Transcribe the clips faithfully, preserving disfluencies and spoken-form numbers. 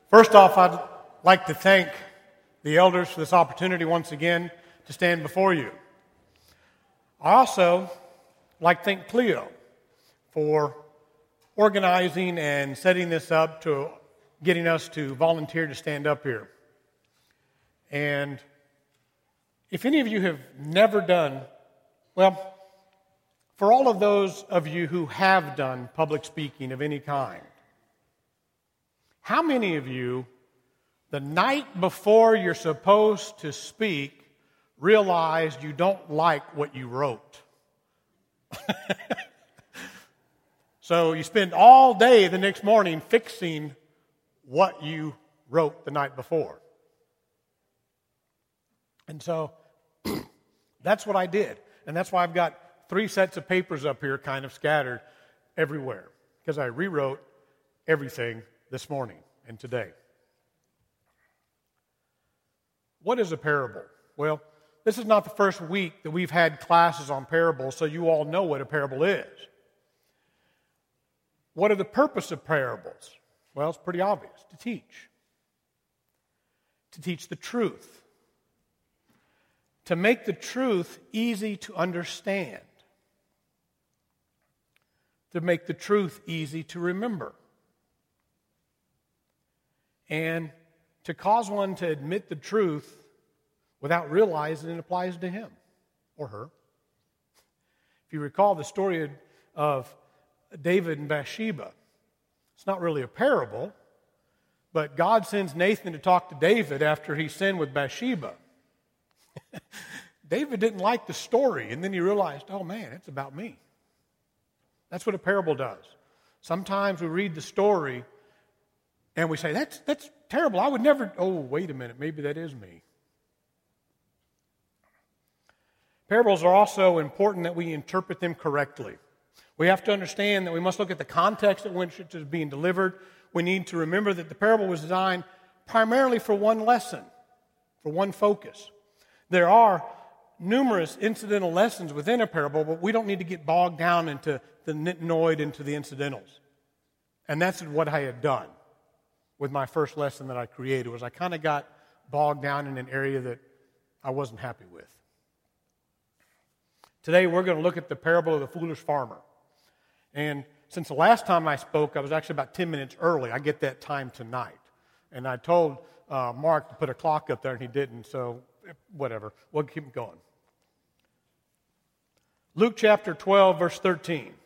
First off, I'd like to thank the elders for this opportunity once again to stand before you. I also like to thank Cleo for organizing and setting this up to getting us to volunteer to stand up here. And if any of you have never done, well, for all of those of you who have done public speaking of any kind, how many of you, the night before you're supposed to speak, realized you don't like what you wrote? So you spend all day the next morning fixing what you wrote the night before. And so that's what I did. And that's why I've got three sets of papers up here kind of scattered everywhere, because I rewrote everything this morning and today. What is a parable? Well, this is not the first week that we've had classes on parables, so you all know what a parable is. What are the purpose of parables? Well, it's pretty obvious. To teach. To teach the truth. To make the truth easy to understand. To make the truth easy to remember. And to cause one to admit the truth without realizing it applies to him or her. If you recall the story of David and Bathsheba, it's not really a parable, but God sends Nathan to talk to David after he sinned with Bathsheba. David didn't like the story, and then he realized, oh man, it's about me. That's what a parable does. Sometimes we read the story and we say, that's that's terrible. I would never, oh, wait a minute, maybe that is me. Parables are also important that we interpret them correctly. We have to understand that we must look at the context in which it is being delivered. We need to remember that the parable was designed primarily for one lesson, for one focus. There are numerous incidental lessons within a parable, but we don't need to get bogged down into the nitnoid, into the incidentals. And that's what I had done with my first lesson that I created, was I kind of got bogged down in an area that I wasn't happy with. Today we're going to look at the parable of the foolish farmer. And since the last time I spoke, I was actually about ten minutes early. I get that time tonight. And I told uh, Mark to put a clock up there, and he didn't, so whatever. We'll keep going. Luke chapter twelve, verse thirteen.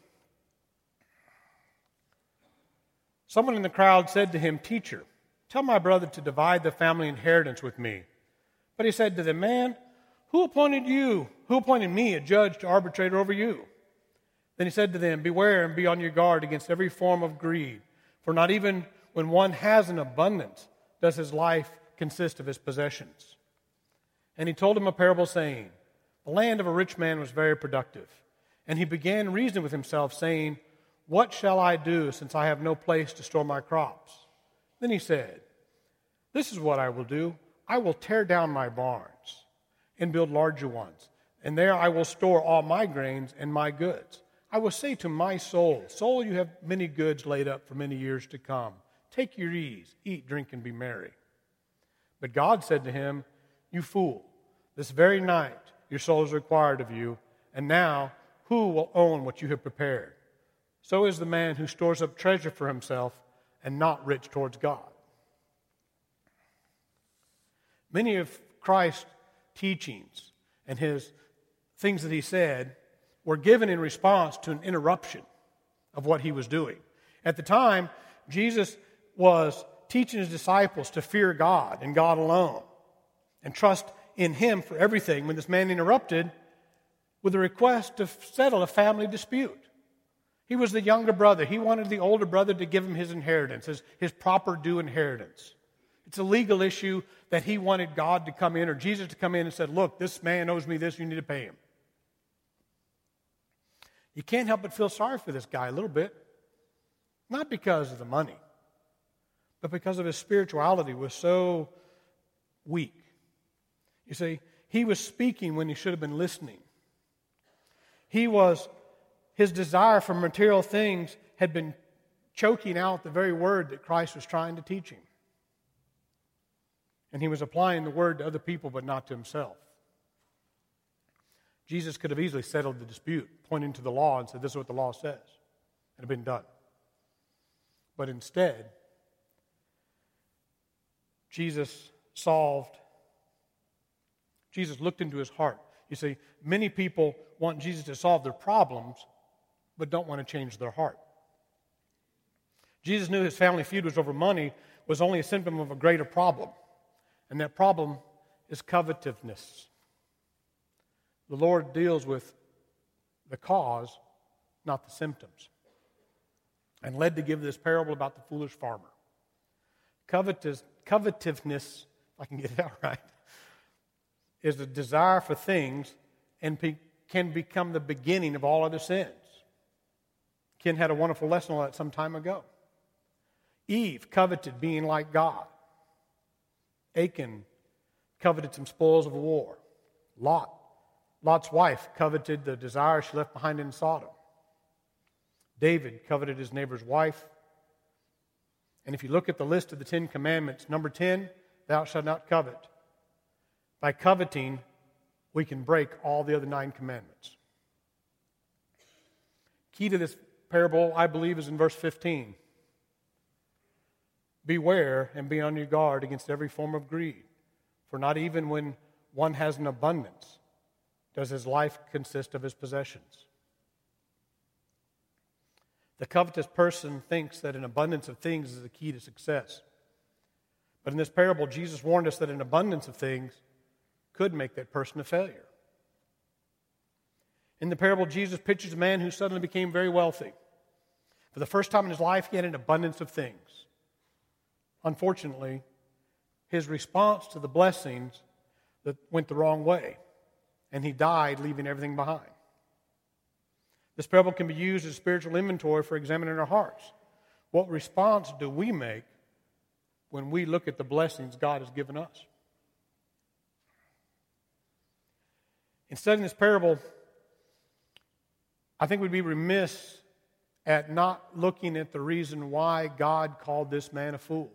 Someone in the crowd said to him, "Teacher, tell my brother to divide the family inheritance with me." But he said to the man, Who appointed you? Who appointed me a judge to arbitrate over you? Then he said to them, Beware and be on your guard against every form of greed, for not even when one has an abundance does his life consist of his possessions. And he told him a parable, saying, The land of a rich man was very productive. And he began reasoning with himself, saying, What shall I do, since I have no place to store my crops? Then he said, This is what I will do. I will tear down my barns and build larger ones, and there I will store all my grains and my goods. I will say to my soul, Soul, you have many goods laid up for many years to come. Take your ease, eat, drink, and be merry. But God said to him, You fool, this very night your soul is required of you, and now who will own what you have prepared? So is the man who stores up treasure for himself and not rich towards God. Many of Christ's teachings and his things that he said were given in response to an interruption of what he was doing. At the time, Jesus was teaching his disciples to fear God and God alone and trust in him for everything, when this man interrupted with a request to settle a family dispute. He was the younger brother. He wanted the older brother to give him his inheritance, his, his proper due inheritance. It's a legal issue that he wanted God to come in, or Jesus to come in and said, Look, this man owes me this, you need to pay him. You can't help but feel sorry for this guy a little bit. Not because of the money, but because of his spirituality was so weak. You see, he was speaking when he should have been listening. He was, his desire for material things had been choking out the very word that Christ was trying to teach him. And he was applying the word to other people, but not to himself. Jesus could have easily settled the dispute, pointing to the law and said, this is what the law says. It had been done. But instead, Jesus solved, Jesus looked into his heart. You see, many people want Jesus to solve their problems, but don't want to change their heart. Jesus knew his family feud was over money was only a symptom of a greater problem. And that problem is covetousness. The Lord deals with the cause, not the symptoms. And led to give this parable about the foolish farmer. Covetous, covetousness, if I can get it out right, is a desire for things and pe- can become the beginning of all other sins. Ken had a wonderful lesson on that some time ago. Eve coveted being like God. Achan coveted some spoils of war. Lot, Lot's wife coveted the desire she left behind in Sodom. David coveted his neighbor's wife. And if you look at the list of the Ten Commandments, number ten, thou shalt not covet. By coveting, we can break all the other nine commandments. Key to this parable, I believe, is in verse fifteen. Beware and be on your guard against every form of greed, for not even when one has an abundance does his life consist of his possessions. The covetous person thinks that an abundance of things is the key to success. But in this parable, Jesus warned us that an abundance of things could make that person a failure. In the parable, Jesus pictures a man who suddenly became very wealthy. For the first time in his life, he had an abundance of things. Unfortunately, his response to the blessings that went the wrong way, and he died, leaving everything behind. This parable can be used as spiritual inventory for examining our hearts. What response do we make when we look at the blessings God has given us? In studying this parable, I think we'd be remiss at not looking at the reason why God called this man a fool.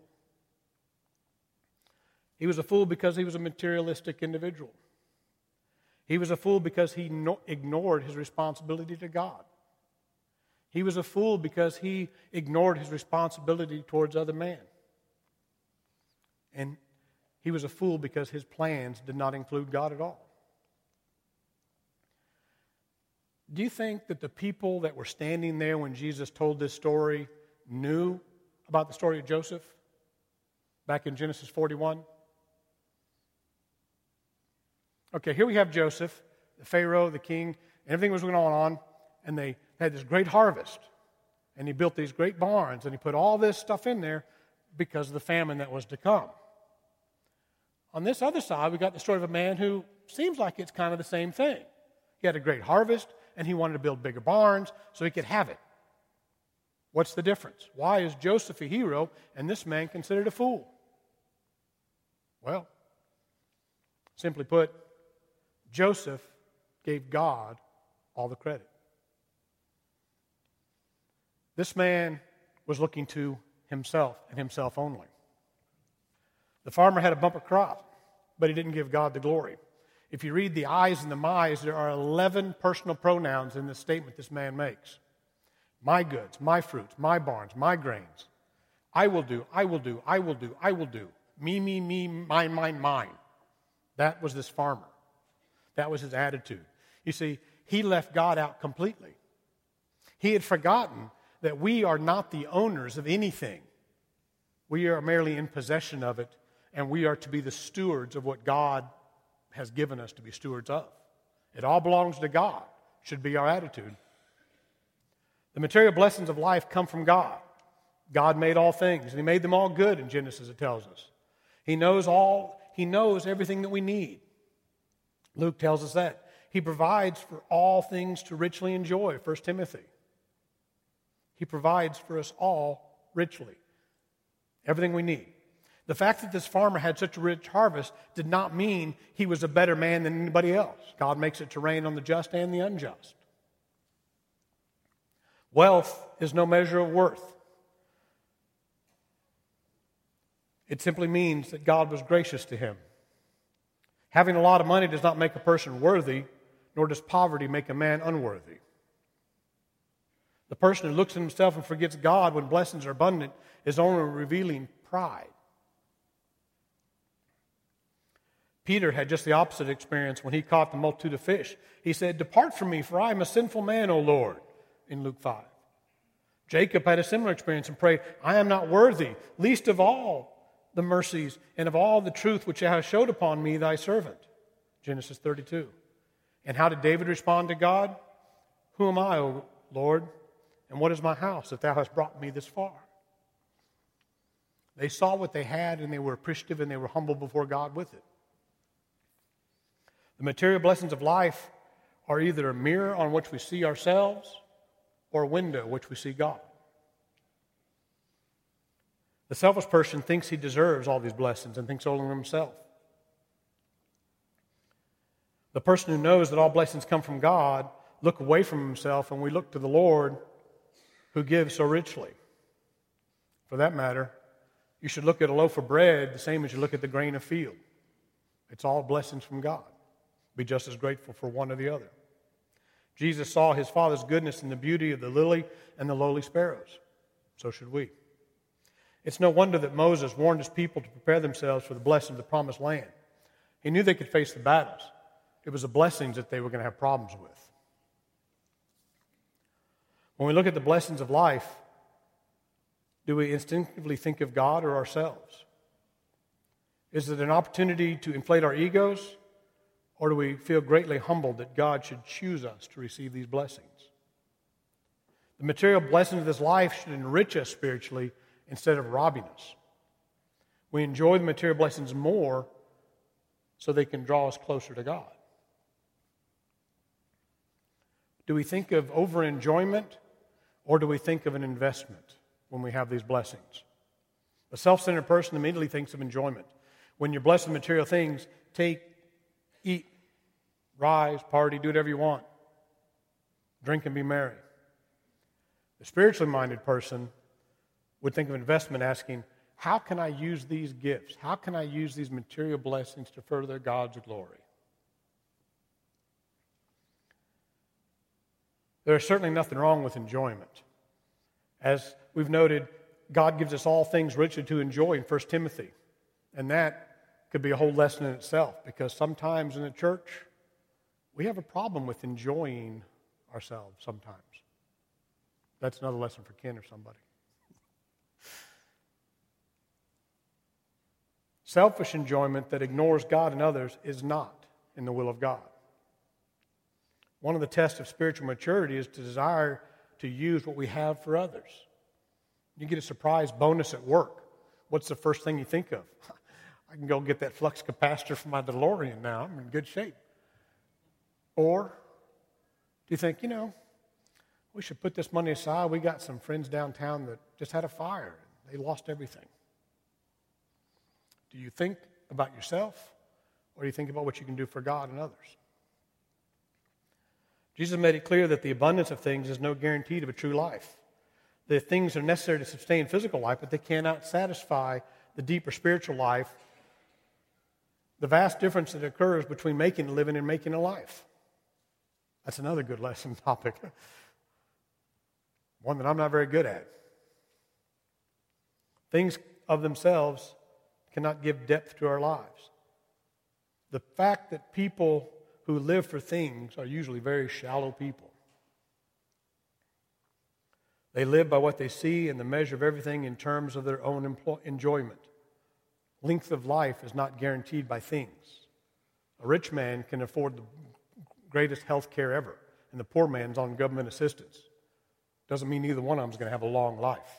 He was a fool because he was a materialistic individual. He was a fool because he no- ignored his responsibility to God. He was a fool because he ignored his responsibility towards other men. And he was a fool because his plans did not include God at all. Do you think that the people that were standing there when Jesus told this story knew about the story of Joseph back in Genesis forty-one? Okay, here we have Joseph, the Pharaoh, the king, everything was going on, and they had this great harvest. And he built these great barns, and he put all this stuff in there because of the famine that was to come. On this other side, we got the story of a man who seems like it's kind of the same thing. He had a great harvest, and he wanted to build bigger barns so he could have it. What's the difference? Why is Joseph a hero and this man considered a fool? Well, simply put, Joseph gave God all the credit. This man was looking to himself and himself only. The farmer had a bumper crop, but he didn't give God the glory. If you read the I's and the my's, there are eleven personal pronouns in this statement this man makes. My goods, my fruits, my barns, my grains. I will do, I will do, I will do, I will do. Me, me, me, mine, mine, mine. That was this farmer. That was his attitude. You see, he left God out completely. He had forgotten that we are not the owners of anything. We are merely in possession of it, and we are to be the stewards of what God has given us to be stewards of. It all belongs to God, should be our attitude. The material blessings of life come from God. God made all things, and He made them all good in Genesis, it tells us. He knows all, He knows everything that we need. Luke tells us that. He provides for all things to richly enjoy, First Timothy. He provides for us all richly. Everything we need. The fact that this farmer had such a rich harvest did not mean he was a better man than anybody else. God makes it to rain on the just and the unjust. Wealth is no measure of worth. It simply means that God was gracious to him. Having a lot of money does not make a person worthy, nor does poverty make a man unworthy. The person who looks at himself and forgets God when blessings are abundant is only revealing pride. Peter had just the opposite experience when he caught the multitude of fish. He said, "Depart from me, for I am a sinful man, O Lord," in Luke five. Jacob had a similar experience and prayed, "I am not worthy, least of all the mercies and of all the truth which thou hast showed upon me, thy servant." Genesis thirty-two. And how did David respond to God? "Who am I, O Lord, and what is my house that thou hast brought me this far?" They saw what they had and they were appreciative and they were humble before God with it. The material blessings of life are either a mirror on which we see ourselves or a window in which we see God. The selfish person thinks he deserves all these blessings and thinks only of himself. The person who knows that all blessings come from God look away from himself, and we look to the Lord who gives so richly. For that matter, you should look at a loaf of bread the same as you look at the grain of field. It's all blessings from God. Be just as grateful for one or the other. Jesus saw his Father's goodness in the beauty of the lily and the lowly sparrows. So should we. It's no wonder that Moses warned his people to prepare themselves for the blessing of the promised land. He knew they could face the battles. It was the blessings that they were going to have problems with. When we look at the blessings of life, do we instinctively think of God or ourselves? Is it an opportunity to inflate our egos? Or do we feel greatly humbled that God should choose us to receive these blessings? The material blessings of this life should enrich us spiritually instead of robbing us. We enjoy the material blessings more so they can draw us closer to God. Do we think of over-enjoyment or do we think of an investment when we have these blessings? A self-centered person immediately thinks of enjoyment. When you're blessed with material things, take, eat, rise, party, do whatever you want. Drink and be merry. The spiritually minded person would think of investment asking, how can I use these gifts? How can I use these material blessings to further God's glory? There is certainly nothing wrong with enjoyment. As we've noted, God gives us all things richly to enjoy in First Timothy. And that could be a whole lesson in itself, because sometimes in the church, we have a problem with enjoying ourselves sometimes. That's another lesson for Ken or somebody. Selfish enjoyment that ignores God and others is not in the will of God. One of the tests of spiritual maturity is to desire to use what we have for others. You get a surprise bonus at work. What's the first thing you think of? I can go get that flux capacitor for my DeLorean now. I'm in good shape. Or do you think, you know, we should put this money aside. We got some friends downtown that just had a fire. They lost everything. Do you think about yourself, or do you think about what you can do for God and others? Jesus made it clear that the abundance of things is no guarantee of a true life. The things are necessary to sustain physical life, but they cannot satisfy the deeper spiritual life. The vast difference that occurs between making a living and making a life. That's another good lesson topic. One that I'm not very good at. Things of themselves cannot give depth to our lives. The fact that people who live for things are usually very shallow people. They live by what they see and the measure of everything in terms of their own employ- enjoyment. Length of life is not guaranteed by things. A rich man can afford the greatest health care ever, and the poor man's on government assistance. Doesn't mean either one of them is going to have a long life.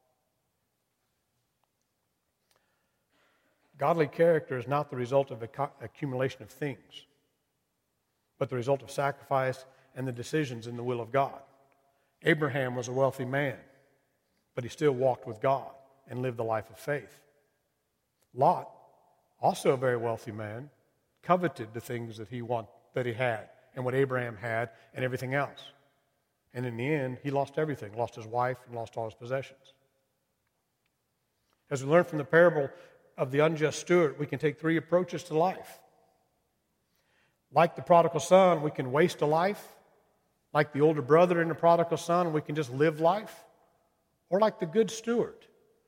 Godly character is not the result of the accumulation of things, but the result of sacrifice and the decisions in the will of God. Abraham was a wealthy man, but he still walked with God and lived the life of faith. Lot, also a very wealthy man, coveted the things that he want, that he had and what Abraham had and everything else. And in the end, he lost everything, lost his wife and lost all his possessions. As we learn from the parable, of the unjust steward, we can take three approaches to life. Like the prodigal son, we can waste a life. Like the older brother in the prodigal son, we can just live life. Or like the good steward,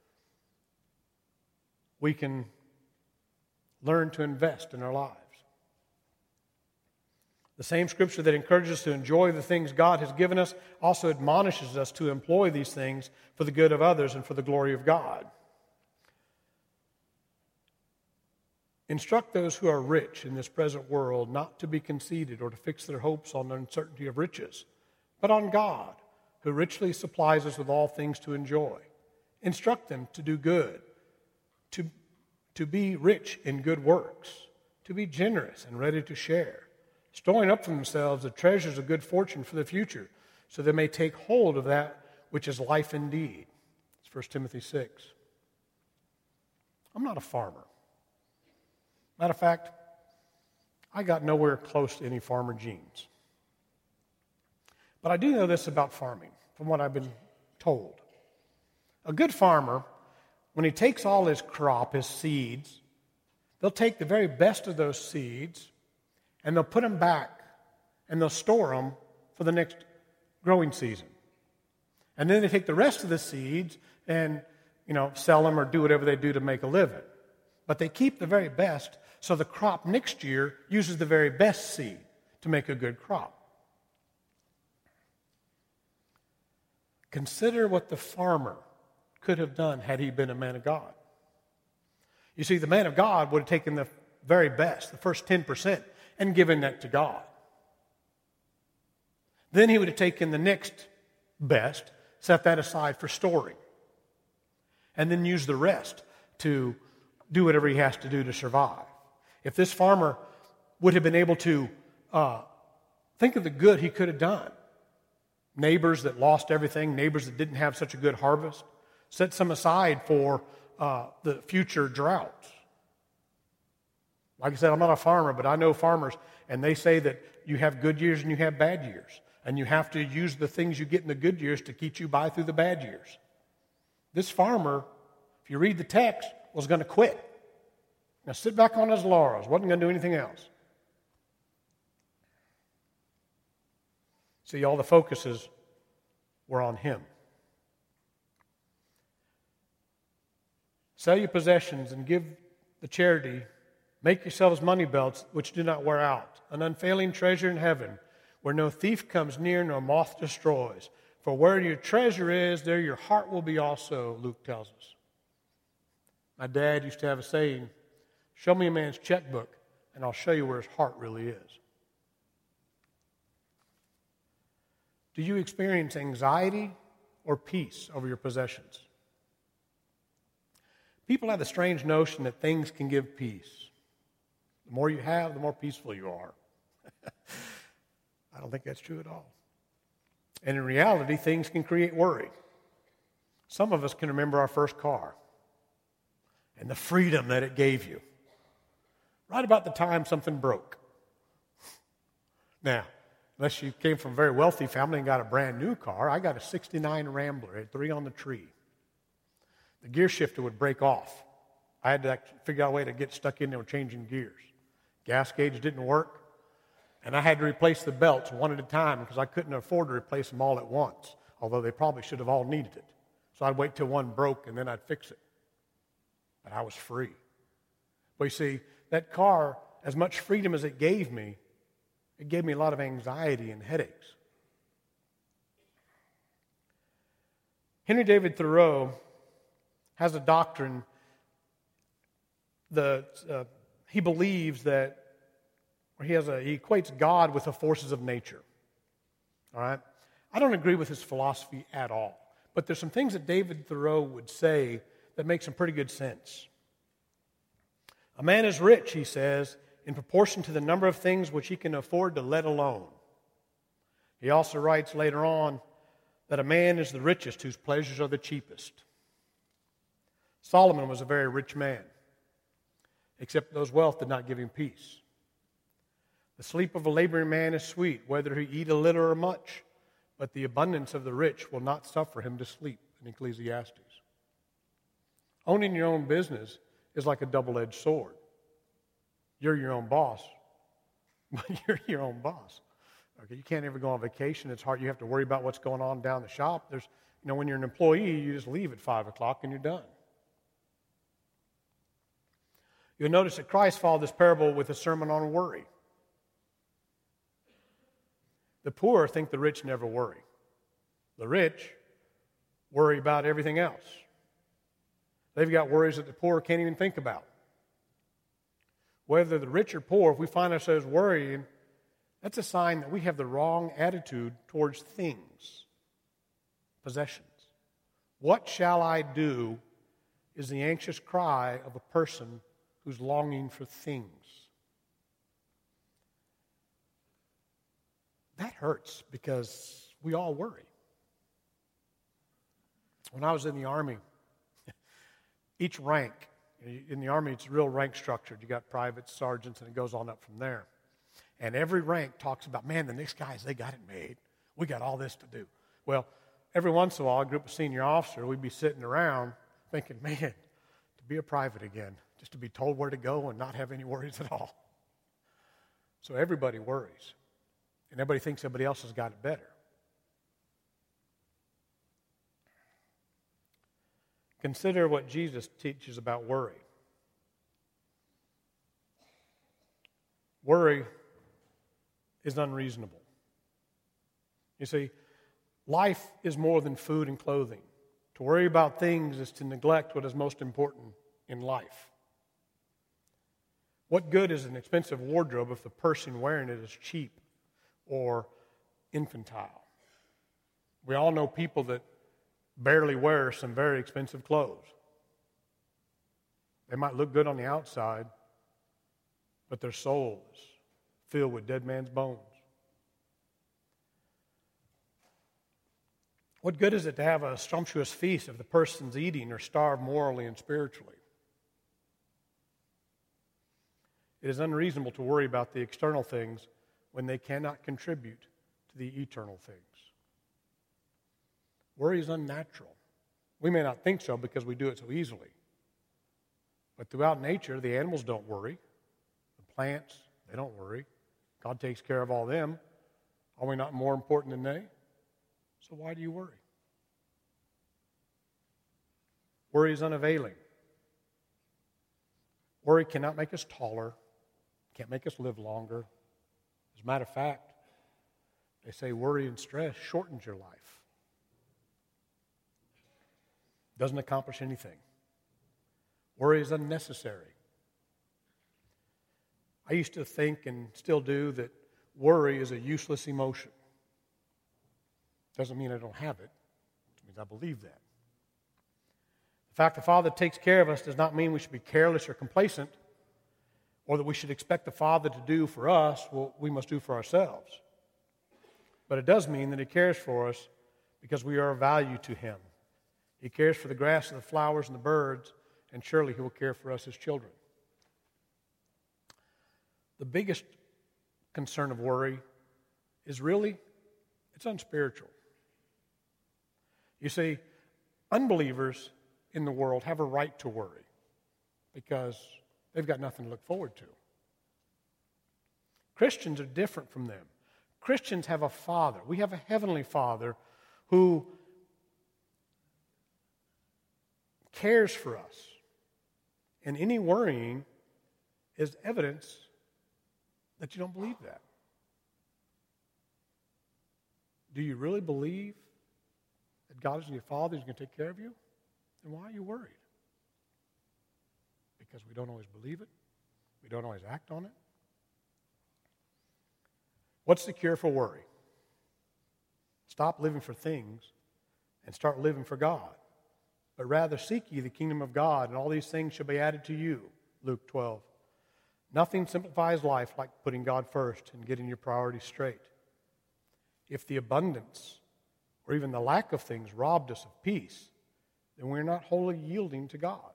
we can learn to invest in our lives. The same scripture that encourages us to enjoy the things God has given us also admonishes us to employ these things for the good of others and for the glory of God. Instruct those who are rich in this present world not to be conceited or to fix their hopes on the uncertainty of riches, but on God, who richly supplies us with all things to enjoy. Instruct them to do good, to, to be rich in good works, to be generous and ready to share, storing up for themselves the treasures of good fortune for the future, so they may take hold of that which is life indeed. It's First Timothy six. I'm not a farmer. Matter of fact, I got nowhere close to any farmer genes. But I do know this about farming, from what I've been told. A good farmer, when he takes all his crop, his seeds, they'll take the very best of those seeds and they'll put them back and they'll store them for the next growing season. And then they take the rest of the seeds and, you know, sell them or do whatever they do to make a living. But they keep the very best, so the crop next year uses the very best seed to make a good crop. Consider what the farmer could have done had he been a man of God. You see, the man of God would have taken the very best, the first ten percent, and given that to God. Then he would have taken the next best, set that aside for storing, and then used the rest to do whatever he has to do to survive. If this farmer would have been able to uh, think of the good he could have done, neighbors that lost everything, neighbors that didn't have such a good harvest, set some aside for uh, the future droughts. Like I said, I'm not a farmer, but I know farmers, and they say that you have good years and you have bad years, and you have to use the things you get in the good years to keep you by through the bad years. This farmer, if you read the text, was going to quit. Now sit back on his laurels, wasn't going to do anything else. See, all the focuses were on him. Sell your possessions and give the charity. Make yourselves money belts which do not wear out, an unfailing treasure in heaven, where no thief comes near nor moth destroys. For where your treasure is, there your heart will be also, Luke tells us. My dad used to have a saying, show me a man's checkbook, and I'll show you where his heart really is. Do you experience anxiety or peace over your possessions? People have the strange notion that things can give peace. The more you have, the more peaceful you are. I don't think that's true at all. And in reality, things can create worry. Some of us can remember our first car and the freedom that it gave you. Right about the time something broke. Now, unless you came from a very wealthy family and got a brand new car, I got a sixty-nine Rambler, it had three on the tree. The gear shifter would break off. I had to figure out a way to get stuck in there with changing gears. Gas gauge didn't work, and I had to replace the belts one at a time because I couldn't afford to replace them all at once, although they probably should have all needed it. So I'd wait till one broke, and then I'd fix it. But I was free. But you see, that car, as much freedom as it gave me, it gave me a lot of anxiety and headaches. Henry David Thoreau has a doctrine that uh, he believes that, or he has a, he equates God with the forces of nature. All right? I don't agree with his philosophy at all, but there's some things that David Thoreau would say that make some pretty good sense. A man is rich, he says, in proportion to the number of things which he can afford to let alone. He also writes later on that a man is the richest whose pleasures are the cheapest. Solomon was a very rich man, except those wealth did not give him peace. The sleep of a laboring man is sweet, whether he eat a little or much, but the abundance of the rich will not suffer him to sleep, in Ecclesiastes. Owning your own business is like a double-edged sword. You're your own boss, but you're your own boss. Okay, you can't ever go on vacation. It's hard. You have to worry about what's going on down the shop. There's, you know, when you're an employee, you just leave at five o'clock and you're done. You'll notice that Christ followed this parable with a sermon on worry. The poor think the rich never worry. The rich worry about everything else. They've got worries that the poor can't even think about. Whether the rich or poor, if we find ourselves worrying, that's a sign that we have the wrong attitude towards things, possessions. What shall I do is the anxious cry of a person who's longing for things. That hurts because we all worry. When I was in the Army, each rank, in the Army it's real rank structured. You got privates, sergeants, and it goes on up from there. And every rank talks about, man, the next guys, they got it made. We got all this to do. Well, every once in a while, a group of senior officers, we'd be sitting around thinking, man, to be a private again, just to be told where to go and not have any worries at all. So everybody worries. And everybody thinks everybody else has got it better. Consider what Jesus teaches about worry. Worry is unreasonable. You see, life is more than food and clothing. To worry about things is to neglect what is most important in life. What good is an expensive wardrobe if the person wearing it is cheap or infantile? We all know people that barely wear some very expensive clothes. They might look good on the outside, but their soul is filled with dead man's bones. What good is it to have a sumptuous feast if the person's eating or starved morally and spiritually? It is unreasonable to worry about the external things when they cannot contribute to the eternal things. Worry is unnatural. We may not think so because we do it so easily. But throughout nature, the animals don't worry. The plants, they don't worry. God takes care of all them. Are we not more important than they? So why do you worry? Worry is unavailing. Worry cannot make us taller, can't make us live longer. As a matter of fact, they say worry and stress shortens your life. Doesn't accomplish anything. Worry is unnecessary. I used to think, and still do, that worry is a useless emotion. Doesn't mean I don't have it. It means I believe that. The fact the Father takes care of us does not mean we should be careless or complacent, or that we should expect the Father to do for us what we must do for ourselves. But it does mean that He cares for us because we are of value to Him. He cares for the grass and the flowers and the birds, and surely He will care for us as children. The biggest concern of worry is really, it's unspiritual. You see, unbelievers in the world have a right to worry because they've got nothing to look forward to. Christians are different from them. Christians have a Father. We have a heavenly Father who cares for us. And any worrying is evidence that you don't believe that. Do you really believe that God is your Father, He's going to take care of you? Then why are you worried? Because we don't always believe it. We don't always act on it. What's the cure for worry? Stop living for things and start living for God. But rather seek ye the kingdom of God, and all these things shall be added to you. Luke twelve. Nothing simplifies life like putting God first and getting your priorities straight. If the abundance or even the lack of things robbed us of peace, then we're not wholly yielding to God.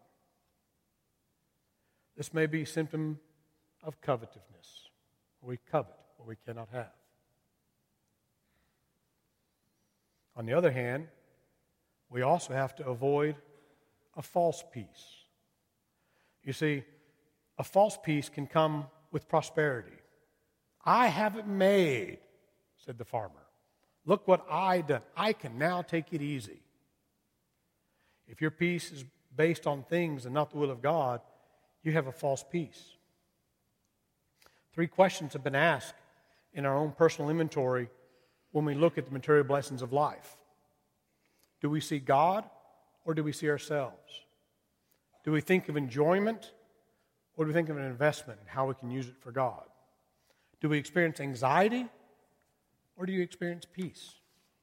This may be a symptom of covetousness. We covet what we cannot have. On the other hand, we also have to avoid a false peace. You see, a false peace can come with prosperity. I have it made, said the farmer. Look what I done. I can now take it easy. If your peace is based on things and not the will of God, you have a false peace. Three questions have been asked in our own personal inventory when we look at the material blessings of life. Do we see God or do we see ourselves? Do we think of enjoyment or do we think of an investment and how we can use it for God? Do we experience anxiety or do you experience peace?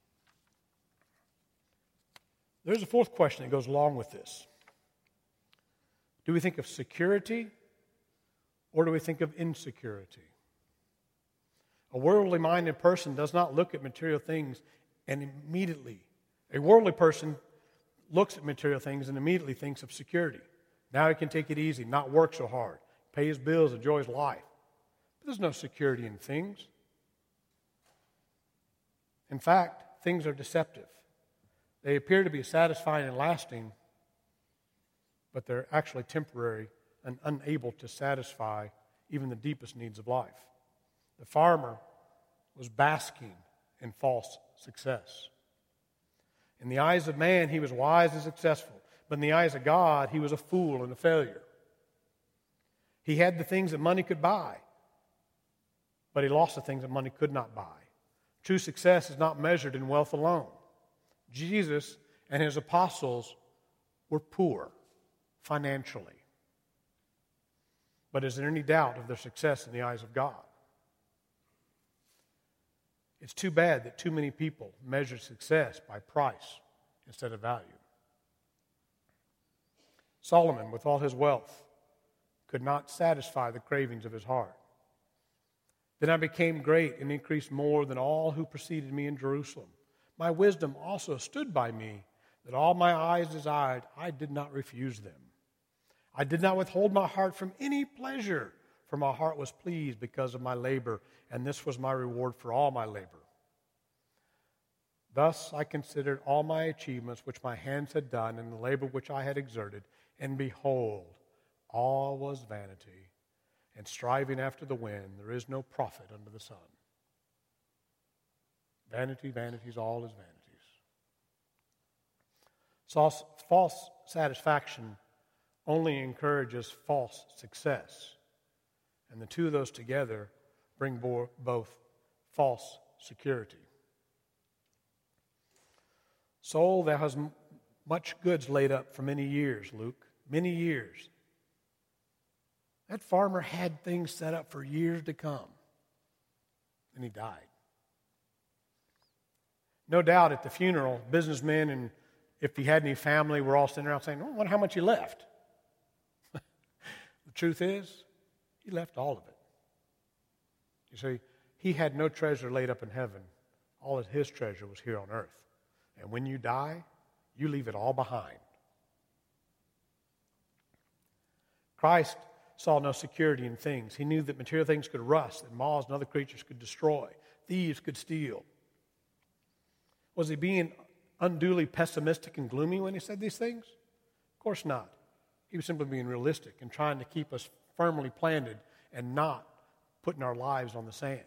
There's a fourth question that goes along with this. Do we think of security or do we think of insecurity? A worldly minded person does not look at material things and immediately, a worldly person looks at material things and immediately thinks of security. Now he can take it easy, not work so hard, pay his bills, enjoy his life. But there's no security in things. In fact, things are deceptive. They appear to be satisfying and lasting, but they're actually temporary and unable to satisfy even the deepest needs of life. The farmer was basking in false success. In the eyes of man, he was wise and successful, but in the eyes of God, he was a fool and a failure. He had the things that money could buy, but he lost the things that money could not buy. True success is not measured in wealth alone. Jesus and his apostles were poor financially. But is there any doubt of their success in the eyes of God? It's too bad that too many people measure success by price instead of value. Solomon, with all his wealth, could not satisfy the cravings of his heart. Then I became great and increased more than all who preceded me in Jerusalem. My wisdom also stood by me, that all my eyes desired, I did not refuse them. I did not withhold my heart from any pleasure, for my heart was pleased because of my labor, and this was my reward for all my labor. Thus I considered all my achievements which my hands had done, and the labor which I had exerted, and behold, all was vanity, and striving after the wind, there is no profit under the sun. Vanity, vanities, all is vanities. False, false satisfaction only encourages false success. And the two of those together bring bo- both false security. Soul, thou hast m- much goods laid up for many years, Luke, many years. That farmer had things set up for years to come. And he died. No doubt at the funeral, businessmen and if he had any family were all sitting around saying, oh, I wonder how much he left. The truth is, he left all of it. You see, he had no treasure laid up in heaven. All of his treasure was here on earth. And when you die, you leave it all behind. Christ saw no security in things. He knew that material things could rust, that moths and other creatures could destroy, thieves could steal. Was he being unduly pessimistic and gloomy when he said these things? Of course not. He was simply being realistic and trying to keep us firmly planted and not putting our lives on the sand.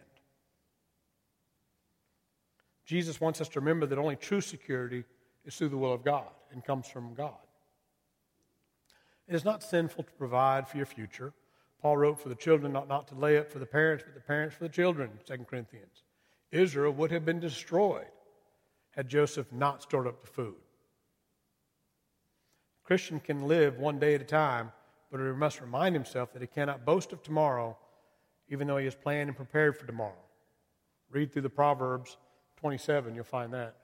Jesus wants us to remember that only true security is through the will of God and comes from God. It is not sinful to provide for your future. Paul wrote for the children not, not to lay up for the parents, but the parents for the children, Second Corinthians. Israel would have been destroyed had Joseph not stored up the food. A Christian can live one day at a time, but he must remind himself that he cannot boast of tomorrow, even though he has planned and prepared for tomorrow. Read through the Proverbs twenty-seven, you'll find that.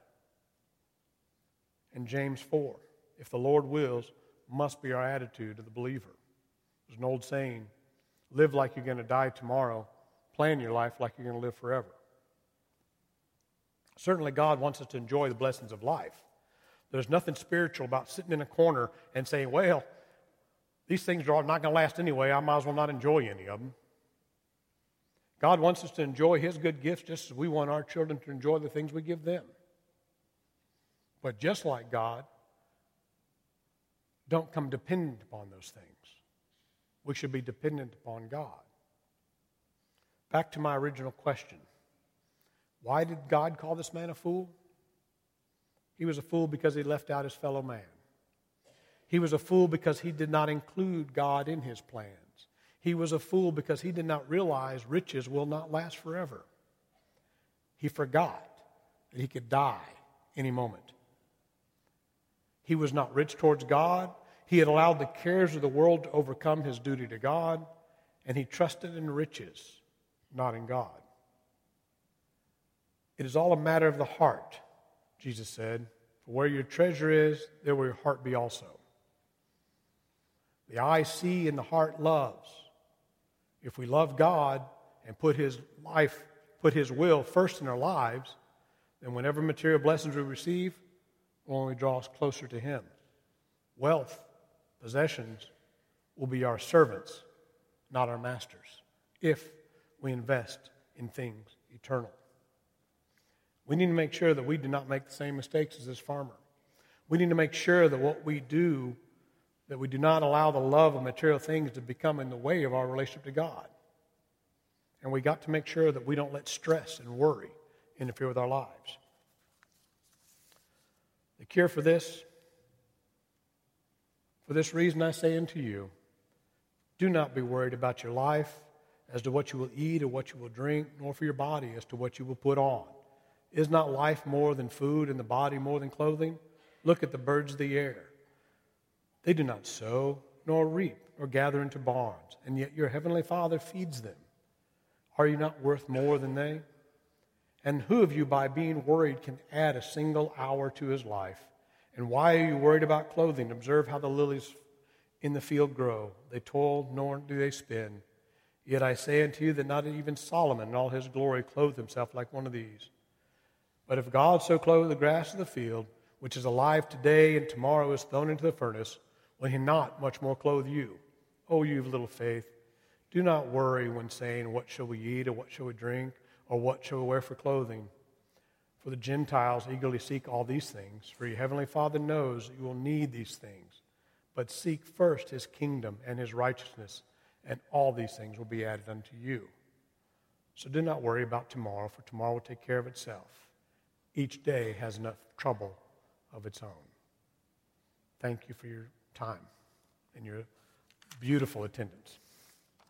And James four, if the Lord wills, must be our attitude of the believer. There's an old saying, live like you're going to die tomorrow, plan your life like you're going to live forever. Certainly God wants us to enjoy the blessings of life. There's nothing spiritual about sitting in a corner and saying, well, these things are not going to last anyway, I might as well not enjoy any of them. God wants us to enjoy his good gifts just as we want our children to enjoy the things we give them. But just like God, don't come dependent upon those things. We should be dependent upon God. Back to my original question. Why did God call this man a fool? He was a fool because he left out his fellow man. He was a fool because he did not include God in his plans. He was a fool because he did not realize riches will not last forever. He forgot that he could die any moment. He was not rich towards God. He had allowed the cares of the world to overcome his duty to God, and he trusted in riches, not in God. It is all a matter of the heart, Jesus said. For where your treasure is, there will your heart be also. The eye sees and the heart loves. If we love God and put his life, put his will first in our lives, then whenever material blessings we receive will only draw us closer to him. Wealth, possessions will be our servants, not our masters, if we invest in things eternal. We need to make sure that we do not make the same mistakes as this farmer. We need to make sure that what we do, that we do not allow the love of material things to become in the way of our relationship to God. And we got to make sure that we don't let stress and worry interfere with our lives. The cure for this, for this reason I say unto you, do not be worried about your life as to what you will eat or what you will drink, nor for your body as to what you will put on. Is not life more than food and the body more than clothing? Look at the birds of the air. They do not sow, nor reap, nor gather into barns, and yet your heavenly Father feeds them. Are you not worth more than they? And who of you, by being worried, can add a single hour to his life? And why are you worried about clothing? Observe how the lilies in the field grow. They toil, nor do they spin. Yet I say unto you that not even Solomon in all his glory clothed himself like one of these. But if God so clothe the grass of the field, which is alive today and tomorrow is thrown into the furnace, will he not much more clothe you? O you of little faith, do not worry when saying, what shall we eat, or what shall we drink, or what shall we wear for clothing? For the Gentiles eagerly seek all these things, for your heavenly Father knows that you will need these things. But seek first his kingdom and his righteousness, and all these things will be added unto you. So do not worry about tomorrow, for tomorrow will take care of itself. Each day has enough trouble of its own. Thank you for your time and your beautiful attendance.